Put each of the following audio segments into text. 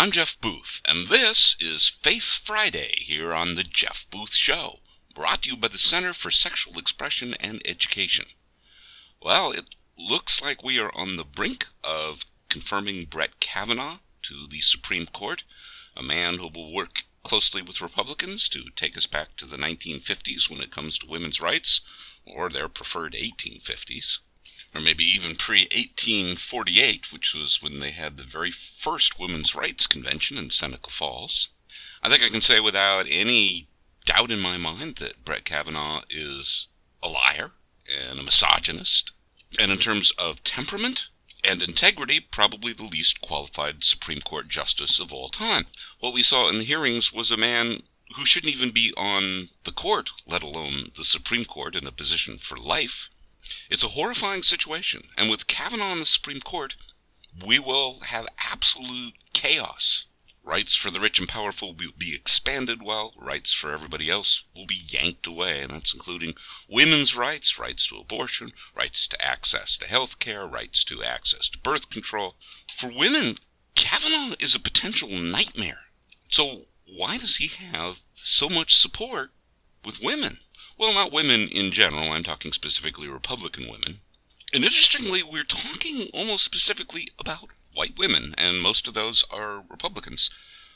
I'm Jeff Booth, and this is Faith Friday here on The Jeff Booth Show, brought to you by the Center for Sexual Expression and Education. Well, it looks like we are on the brink of confirming Brett Kavanaugh to the Supreme Court, a man who will work closely with Republicans to take us back to the 1950s when it comes to women's rights, or their preferred 1850s. Or maybe even pre-1848, which was when they had the very first Women's Rights Convention in Seneca Falls. I think I can say without any doubt in my mind that Brett Kavanaugh is a liar and a misogynist, and in terms of temperament and integrity, probably the least qualified Supreme Court justice of all time. What we saw in the hearings was a man who shouldn't even be on the court, let alone the Supreme Court in a position for life. It's a horrifying situation, and with Kavanaugh on the Supreme Court, we will have absolute chaos. Rights for the rich and powerful will be expanded, while rights for everybody else will be yanked away, and that's including women's rights, rights to abortion, rights to access to health care, rights to access to birth control. For women, Kavanaugh is a potential nightmare. So why does he have so much support with women? Well, not women in general, I'm talking specifically Republican women. And interestingly, we're talking almost specifically about white women, and most of those are Republicans.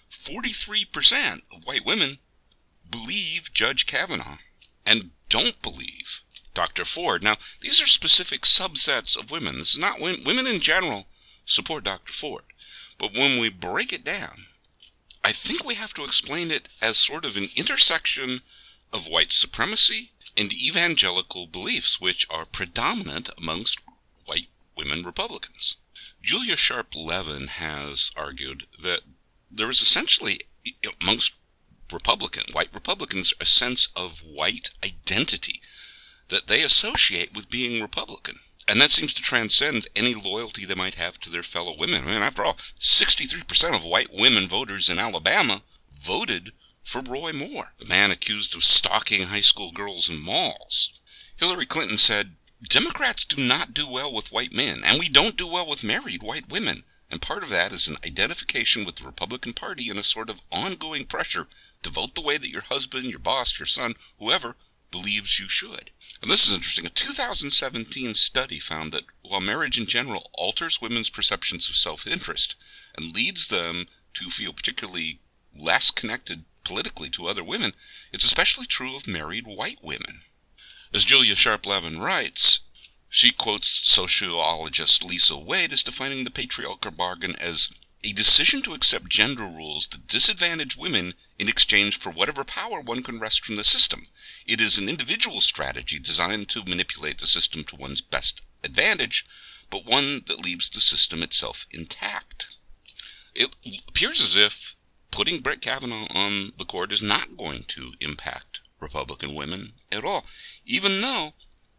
43% of white women believe Judge Kavanaugh and don't believe Dr. Ford. Now, these are specific subsets of women. This is not women in general support Dr. Ford. But when we break it down, I think we have to explain it as sort of an intersection of white supremacy and evangelical beliefs, which are predominant amongst white women Republicans. Julia Sharpe-Levin has argued that there is essentially, amongst white Republicans, a sense of white identity that they associate with being Republican. And that seems to transcend any loyalty they might have to their fellow women. I mean, after all, 63% of white women voters in Alabama voted for Roy Moore, the man accused of stalking high school girls in malls. Hillary Clinton said, "Democrats do not do well with white men, and we don't do well with married white women. And part of that is an identification with the Republican Party and a sort of ongoing pressure to vote the way that your husband, your boss, your son, whoever, believes you should." And this is interesting. A 2017 study found that while marriage in general alters women's perceptions of self-interest and leads them to feel particularly less connected politically to other women, it's especially true of married white women. As Julia Sharpe-Levin writes, she quotes sociologist Lisa Wade as defining the patriarchal bargain as a decision to accept gender rules that disadvantage women in exchange for whatever power one can wrest from the system. It is an individual strategy designed to manipulate the system to one's best advantage, but one that leaves the system itself intact. It appears as if putting Brett Kavanaugh on the court is not going to impact Republican women at all, even though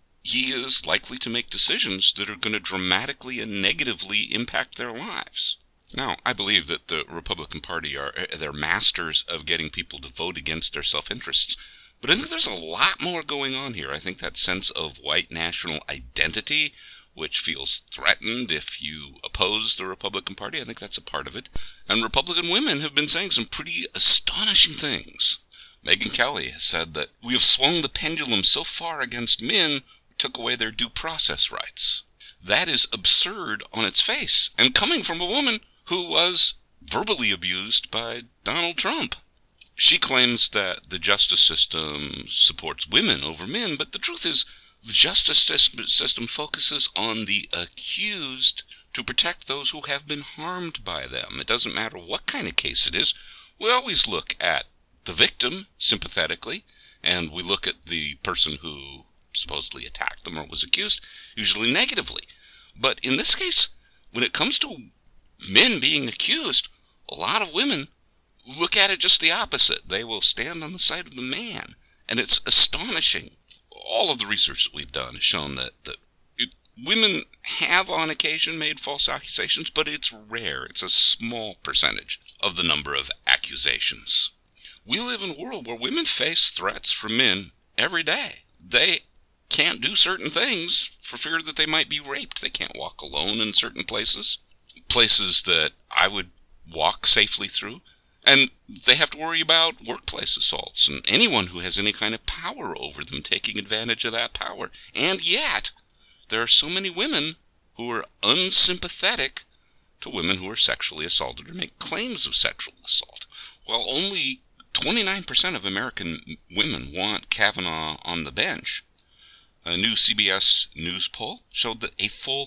he is likely to make decisions that are going to dramatically and negatively impact their lives. Now, I believe that the Republican Party they're masters of getting people to vote against their self-interests, but I think there's a lot more going on here. I think that sense of white national identity, which feels threatened if you oppose the Republican Party, I think that's a part of it. And Republican women have been saying some pretty astonishing things. Megyn Kelly has said that we have swung the pendulum so far against men we took away their due process rights. That is absurd on its face, and coming from a woman who was verbally abused by Donald Trump. She claims that the justice system supports women over men, but the truth is, the justice system focuses on the accused to protect those who have been harmed by them. It doesn't matter what kind of case it is. We always look at the victim sympathetically, and we look at the person who supposedly attacked them or was accused, usually negatively. But in this case, when it comes to men being accused, a lot of women look at it just the opposite. They will stand on the side of the man, and it's astonishing. All of the research that we've done has shown that women have on occasion made false accusations, but it's rare. It's a small percentage of the number of accusations. We live in a world where women face threats from men every day. They can't do certain things for fear that they might be raped. They can't walk alone in certain places. Places that I would walk safely through. And they have to worry about workplace assaults and anyone who has any kind of power over them taking advantage of that power. And yet, there are so many women who are unsympathetic to women who are sexually assaulted or make claims of sexual assault. Well, only 29% of American women want Kavanaugh on the bench. A new CBS News poll showed that a full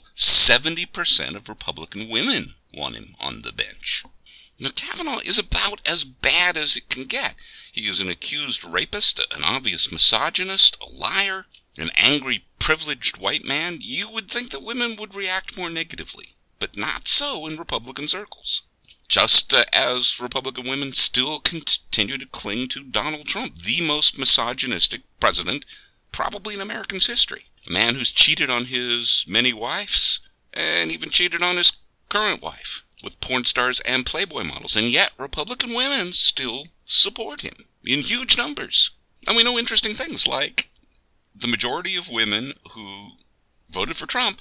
70% of Republican women want him on the bench. Now, Kavanaugh is about as bad as it can get. He is an accused rapist, an obvious misogynist, a liar, an angry, privileged white man. You would think that women would react more negatively, but not so in Republican circles. Just as Republican women still continue to cling to Donald Trump, the most misogynistic president probably in America's history. A man who's cheated on his many wives, and even cheated on his current wife, with porn stars and Playboy models. And yet, Republican women still support him in huge numbers. And we know interesting things like the majority of women who voted for Trump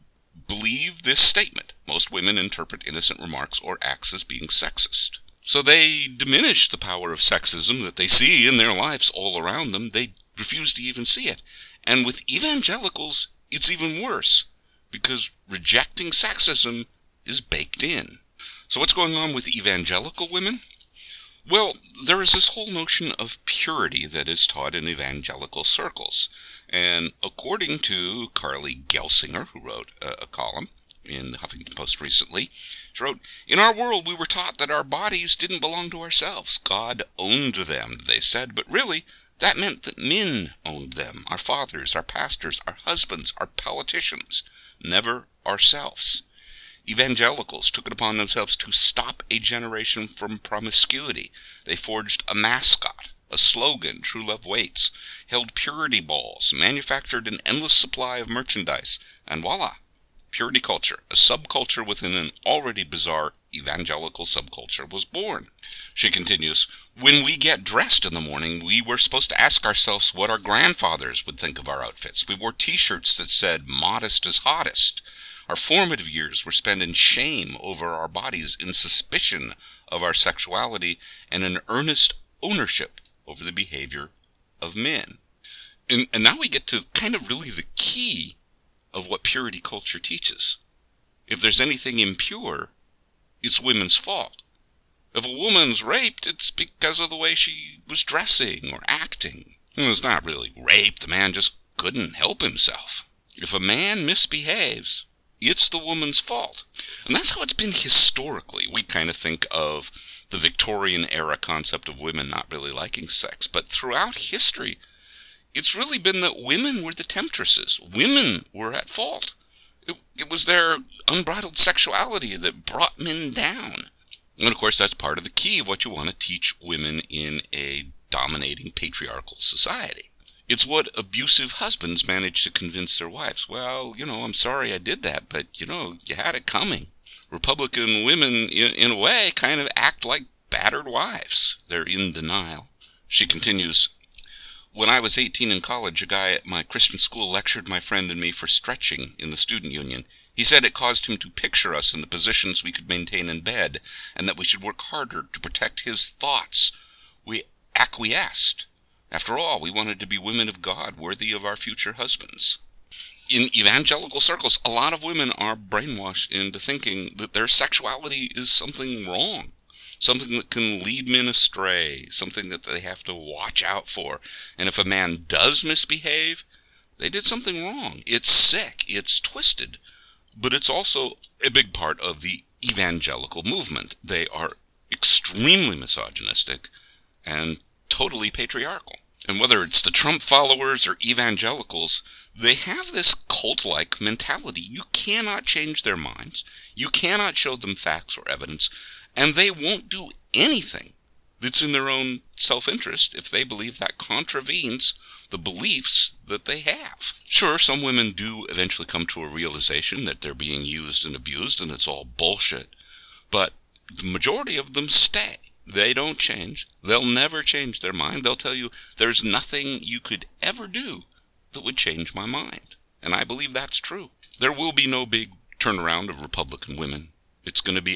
believe this statement. Most women interpret innocent remarks or acts as being sexist. So they diminish the power of sexism that they see in their lives all around them. They refuse to even see it. And with evangelicals, it's even worse, because rejecting sexism is baked in. So what's going on with evangelical women? Well, there is this whole notion of purity that is taught in evangelical circles. And according to Carly Gelsinger, who wrote a column in the Huffington Post recently, she wrote, "In our world, we were taught that our bodies didn't belong to ourselves. God owned them, they said, but really, that meant that men owned them, our fathers, our pastors, our husbands, our politicians, never ourselves. Evangelicals took it upon themselves to stop a generation from promiscuity. They forged a mascot, a slogan, True Love Waits, held purity balls, manufactured an endless supply of merchandise, and voila, purity culture, a subculture within an already bizarre evangelical subculture, was born." She continues, "When we get dressed in the morning, we were supposed to ask ourselves what our grandfathers would think of our outfits. We wore t-shirts that said, 'Modest is hottest.' Our formative years were spent in shame over our bodies, in suspicion of our sexuality, and in earnest ownership over the behavior of men." And now we get to kind of really the key of what purity culture teaches. If there's anything impure, it's women's fault. If a woman's raped, it's because of the way she was dressing or acting. It's not really rape, the man just couldn't help himself. If a man misbehaves, it's the woman's fault. And that's how it's been historically. We kind of think of the Victorian era concept of women not really liking sex, but throughout history, it's really been that women were the temptresses. Women were at fault. It was their unbridled sexuality that brought men down. And of course, that's part of the key of what you want to teach women in a dominating patriarchal society. It's what abusive husbands manage to convince their wives. Well, I'm sorry I did that, but, you had it coming. Republican women, in a way, kind of act like battered wives. They're in denial. She continues, "When I was 18 in college, a guy at my Christian school lectured my friend and me for stretching in the student union. He said it caused him to picture us in the positions we could maintain in bed, and that we should work harder to protect his thoughts. We acquiesced. After all, we wanted to be women of God, worthy of our future husbands." In evangelical circles, a lot of women are brainwashed into thinking that their sexuality is something wrong, something that can lead men astray, something that they have to watch out for. And if a man does misbehave, they did something wrong. It's sick, it's twisted, but it's also a big part of the evangelical movement. They are extremely misogynistic and totally patriarchal. And whether it's the Trump followers or evangelicals, they have this cult-like mentality. You cannot change their minds. You cannot show them facts or evidence. And they won't do anything that's in their own self-interest if they believe that contravenes the beliefs that they have. Sure, some women do eventually come to a realization that they're being used and abused and it's all bullshit. But the majority of them stay. They don't change. They'll never change their mind. They'll tell you, there's nothing you could ever do that would change my mind. And I believe that's true. There will be no big turnaround of Republican women. It's going to be up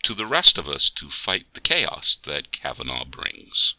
to the rest of us to fight the chaos that Kavanaugh brings.